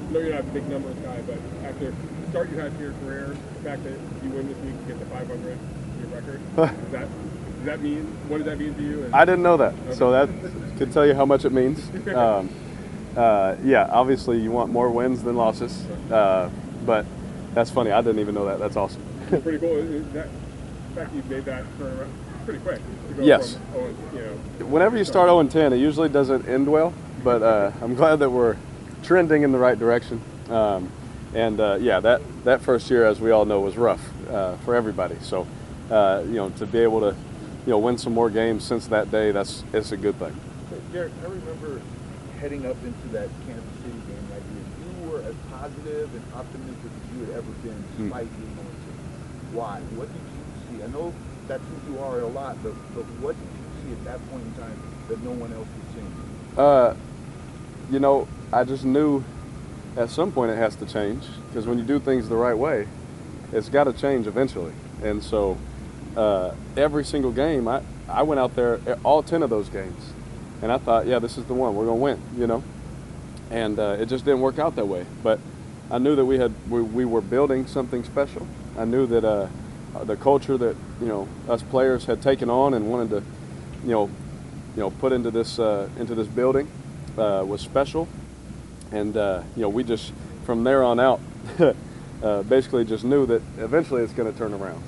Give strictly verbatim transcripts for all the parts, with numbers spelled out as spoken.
I know you're not a big numbers guy, but after the start you had to your career, the fact that you win this week to get the five hundred, your record, does that, does that mean, what does that mean to you? And, I didn't know that, okay. so that could tell you how much it means. Um, uh, yeah, obviously you want more wins than losses, uh, but that's funny. I didn't even know that. That's awesome. It's pretty cool. That, the fact you made that turnaround pretty quick. To go Yes. From, oh, you know, Whenever you start oh and ten, it usually doesn't end well, but uh, I'm glad that we're trending in the right direction. Um, and uh, yeah, that, that first year, as we all know, was rough uh, for everybody. So, uh, you know, to be able to, you know, win some more games since that day, that's it's a good thing. Derek, I remember heading up into that Kansas City game that year. You were as positive and optimistic as you had ever been, despite mm. being on two. Why? What did you see? I know that's who you are a lot, but, but what did you see at that point in time that no one else was seeing? Uh, you know, I just knew at some point it has to change, because when you do things the right way, it's got to change eventually. And so uh, every single game, I, I went out there, all ten of those games, and I thought, yeah, this is the one. We're going to win, you know. And uh, it just didn't work out that way. But I knew that we had we, we were building something special. I knew that uh, the culture that, you know, us players had taken on and wanted to, you know, you know, put into this uh, into this building uh, was special. And uh, you know, we just from there on out, uh, basically just knew that eventually it's going to turn around.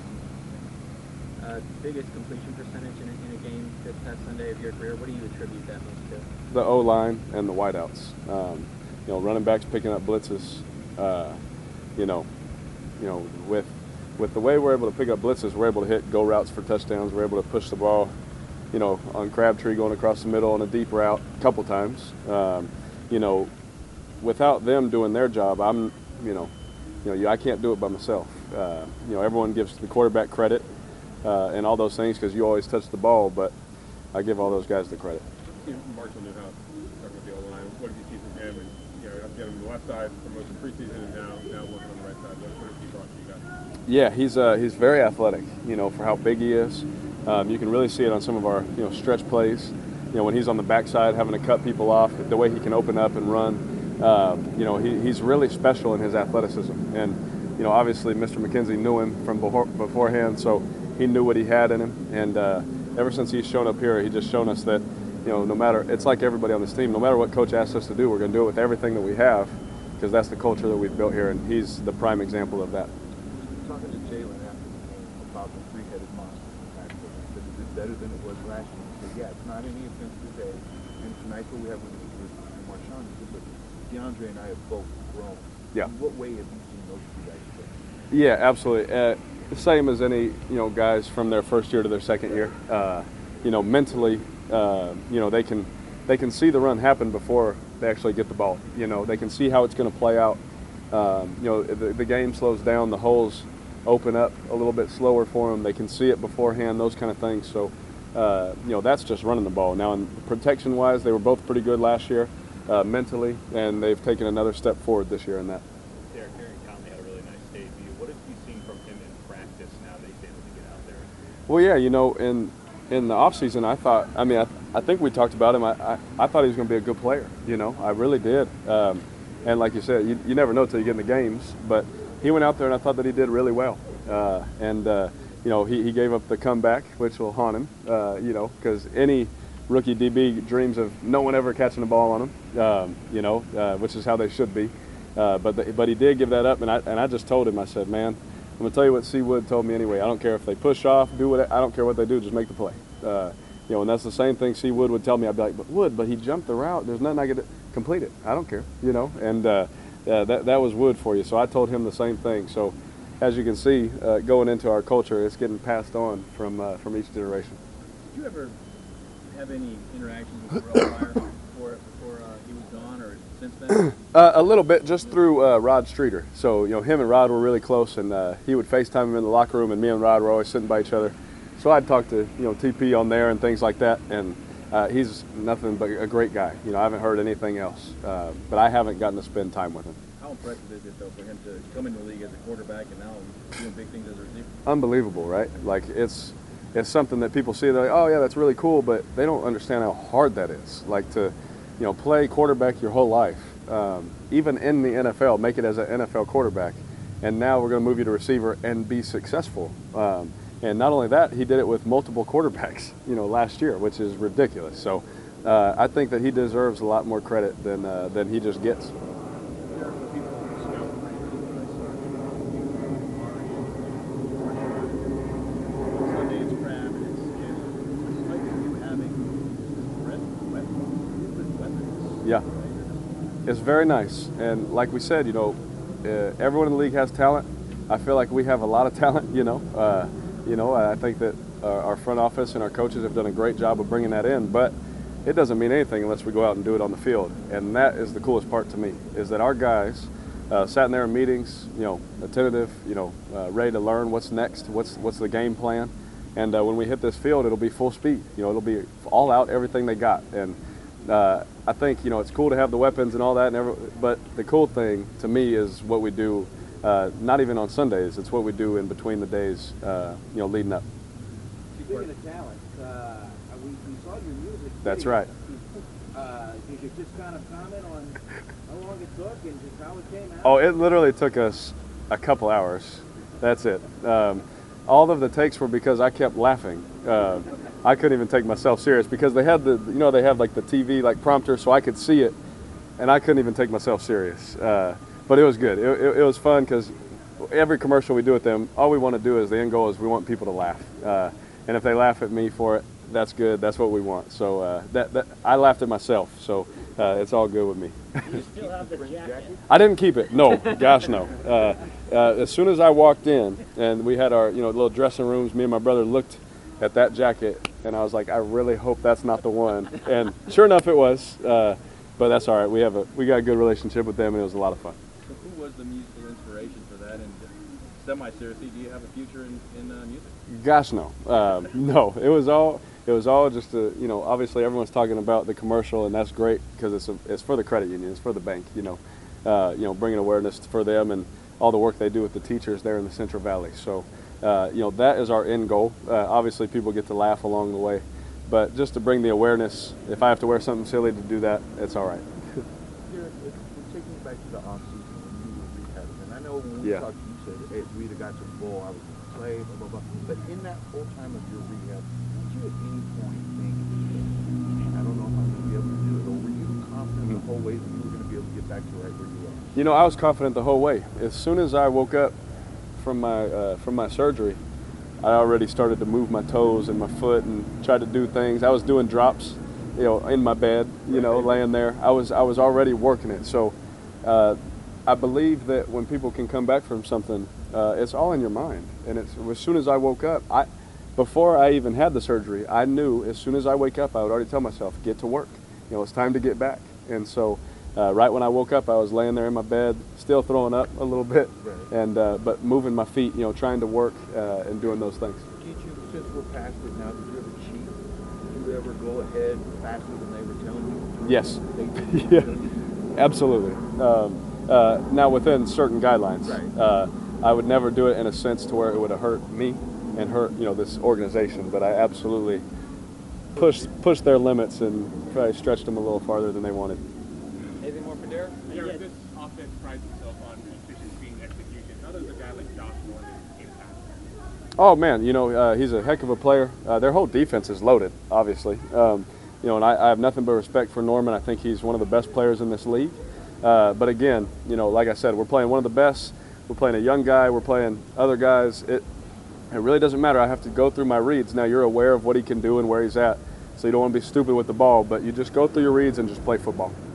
Uh, biggest completion percentage in a, in a game this past Sunday of your career, what do you attribute that most to? The O-line and the wideouts. Um, you know, running backs picking up blitzes. Uh, you know, you know, with with the way we're able to pick up blitzes, we're able to hit go routes for touchdowns. We're able to push the ball, you know, on Crabtree going across the middle on a deep route a couple times. Um, you know, without them doing their job, I'm, you know, you know, I can't do it by myself. Uh, you know, everyone gives the quarterback credit uh, and all those things because you always touch the ball, but I give all those guys the credit. You know, Marshall Newhouse, talking about the O-line, what did you see from him? And, you know, you got him on the left side for most of preseason and now, now working on the right side. What, what has he brought to you guys? Yeah, he's uh, he's very athletic, you know, for how big he is. Um, you can really see it on some of our, you know, stretch plays. You know, when he's on the backside having to cut people off, the way he can open up and run. Uh, you know, he, he's really special in his athleticism. And, you know, obviously Mister McKenzie knew him from before, beforehand, so he knew what he had in him. And uh, ever since he's shown up here, he just shown us that, you know, no matter, it's like everybody on this team, no matter what coach asks us to do, we're going to do it with everything that we have because that's the culture that we've built here, and he's the prime example of that. Talking to Jalen after the game about the three-headed monster, that it is better than it was last year. He said, yeah, it's not any offense today, and it's nice what we have with Marshawn. He said, but DeAndre and I have both grown. Yeah. In what way have you seen those two guys play? Yeah, absolutely. Uh, the same as any, you know, guys from their first year to their second year. Uh, you know, mentally, uh, you know, they can they can see the run happen before they actually get the ball. You know, they can see how it's going to play out. Um, you know, the, the game slows down, the holes open up a little bit slower for them. They can see it beforehand, those kind of things. So, uh, you know, that's just running the ball. Now, in protection-wise, they were both pretty good last year. Uh, mentally, and they've taken another step forward this year in that. Derek, Aaron Conley had a really nice debut. What have you seen from him in practice now that he's able to get out there? Well, yeah, you know, in in the offseason, I thought, I mean, I, I think we talked about him. I, I, I thought he was going to be a good player, you know, I really did. Um, and like you said, you, you never know till you get in the games, but he went out there and I thought that he did really well. Uh, and, uh, you know, he, he gave up the comeback, which will haunt him, uh, you know, because any rookie D B dreams of no one ever catching the ball on him, um, you know, uh, which is how they should be. Uh, but the, but he did give that up, and I and I just told him, I said, man, I'm gonna tell you what C. Wood told me anyway. I don't care if they push off, do what I don't care what they do, just make the play. Uh, you know, and that's the same thing C. Wood would tell me. I'd be like, but Wood, but he jumped the route. There's nothing I could complete it. I don't care, you know. And uh, uh, that that was Wood for you. So I told him the same thing. So as you can see, uh, going into our culture, it's getting passed on from uh, from each generation. Did you ever have any interactions with Terrell Pryor before, before uh, he was gone, or since then? uh, a little bit, just through uh, Rod Streeter. So, you know, him and Rod were really close, and uh, he would FaceTime him in the locker room, and me and Rod were always sitting by each other. So I'd talk to, you know, T P on there and things like that, and uh, he's nothing but a great guy. You know, I haven't heard anything else, uh, but I haven't gotten to spend time with him. How impressive is it, though, for him to come into the league as a quarterback and now doing big things as a receiver? Unbelievable, right? Like, it's it's something that people see, they're like, oh, yeah, that's really cool, but they don't understand how hard that is. Like, to, you know, play quarterback your whole life um, even in the N F L, make it as an N F L quarterback. And now we're going to move you to receiver and be successful. Um, and not only that, he did it with multiple quarterbacks, you know, last year, which is ridiculous. So uh, I think that he deserves a lot more credit than uh, than he just gets. Yeah, it's very nice. And like we said, you know, uh, everyone in the league has talent. I feel like we have a lot of talent, you know. Uh, you know, I think that our, our front office and our coaches have done a great job of bringing that in. But it doesn't mean anything unless we go out and do it on the field. And that is the coolest part to me, is that our guys uh, sat in there in meetings, you know, attentive, you know, uh, ready to learn what's next, what's what's the game plan. And uh, when we hit this field, it'll be full speed. You know, it'll be all out, everything they got. And uh, I think, you know, it's cool to have the weapons and all that, and every, but the cool thing to me is what we do, uh, not even on Sundays. It's what we do in between the days, uh, you know, leading up. Speaking of talent, uh, we, we saw your music. That's video. right. Uh, you could just kind of comment on how long it took and just how it came out. Oh, it literally took us a couple hours. That's it. Um, all of the takes were because I kept laughing. Uh, I couldn't even take myself serious because they had the, you know, they have like the T V like prompter so I could see it, and I couldn't even take myself serious. Uh, but it was good. It, it, it was fun because every commercial we do with them, all we want to do is the end goal is we want people to laugh. Uh, and if they laugh at me for it, that's good. That's what we want. So uh, that, that I laughed at myself. So uh, it's all good with me. You still have the jacket? I didn't keep it. No, gosh, no. Uh, uh, as soon as I walked in, and we had our, you know, little dressing rooms, me and my brother looked at that jacket, and I was like, I really hope that's not the one. And sure enough, it was. Uh, but that's all right. We have a we got a good relationship with them, and it was a lot of fun. So who was the musical inspiration for that? And semi-seriously, do you have a future in, in uh, music? Gosh, no. Um, no, it was all it was all just a, you know, obviously everyone's talking about the commercial, and that's great because it's a, it's for the credit union, it's for the bank, you know, uh, you know, bringing awareness for them and all the work they do with the teachers there in the Central Valley. So, uh, you know, that is our end goal. Uh, obviously, people get to laugh along the way, but just to bring the awareness, if I have to wear something silly to do that, it's all right. Derek, if we're taking it back to the off season when you were rehabbing, and I know when we Yeah. talked, you said, hey, we either got to the ball, I was going to play, blah, blah, blah. But in that whole time of your rehab, did you at any point think, man, I don't know if I'm going to be able to do it, or were you confident the whole way that you were going to be able to get back to right where you were? You know, I was confident the whole way. As soon as I woke up from my uh, from my surgery, I already started to move my toes and my foot and try to do things. I was doing drops, you know, in my bed, you know, laying there. I was I was already working it. So uh, I believe that when people can come back from something, uh, it's all in your mind. And it's as soon as I woke up, I before I even had the surgery, I knew as soon as I wake up, I would already tell myself, get to work. You know, it's time to get back. And so. Uh, right when I woke up, I was laying there in my bed, still throwing up a little bit, Right. and uh, but moving my feet, you know, trying to work uh, and doing those things. Did you, since we're past it now, did you ever cheat? Did you ever go ahead faster than they were telling you? Yes. They, Yeah, absolutely. Um, uh, now within certain guidelines, Right. uh, I would never do it in a sense to where it would have hurt me and hurt, you know, this organization. But I absolutely pushed pushed their limits and probably stretched them a little farther than they wanted. Anything more for Derek? Derek, this offense prides itself on efficiency and execution. How does a guy like Josh Norman impact that? Oh man, you know uh, he's a heck of a player. Uh, their whole defense is loaded, obviously. Um, you know, and I, I have nothing but respect for Norman. I think he's one of the best players in this league. Uh, but again, you know, like I said, we're playing one of the best. We're playing a young guy. We're playing other guys. It it really doesn't matter. I have to go through my reads. Now you're aware of what he can do and where he's at, so you don't want to be stupid with the ball. But you just go through your reads and just play football.